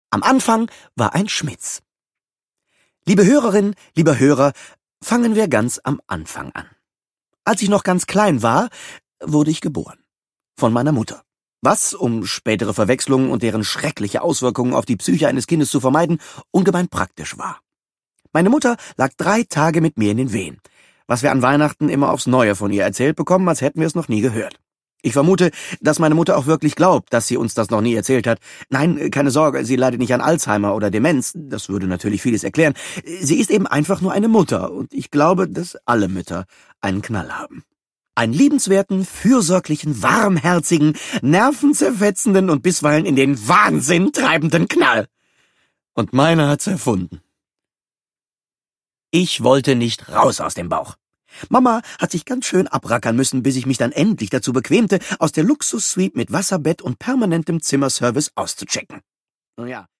Am Anfang war ein Schmitz. Liebe Hörerin, lieber Hörer, fangen wir ganz am Anfang an. Als ich noch ganz klein war, wurde ich geboren. Von meiner Mutter. Was, um spätere Verwechslungen und deren schreckliche Auswirkungen auf die Psyche eines Kindes zu vermeiden, ungemein praktisch war. Meine Mutter lag 3 Tage mit mir in den Wehen, was wir an Weihnachten immer aufs Neue von ihr erzählt bekommen, als hätten wir es noch nie gehört. Ich vermute, dass meine Mutter auch wirklich glaubt, dass sie uns das noch nie erzählt hat. Nein, keine Sorge, sie leidet nicht an Alzheimer oder Demenz, das würde natürlich vieles erklären. Sie ist eben einfach nur eine Mutter, und ich glaube, dass alle Mütter einen Knall haben. Einen liebenswerten, fürsorglichen, warmherzigen, nervenzerfetzenden und bisweilen in den Wahnsinn treibenden Knall. Und meine hat's erfunden. Ich wollte nicht raus aus dem Bauch. Mama hat sich ganz schön abrackern müssen, bis ich mich dann endlich dazu bequemte, aus der Luxussuite mit Wasserbett und permanentem Zimmerservice auszuchecken. Nun ja,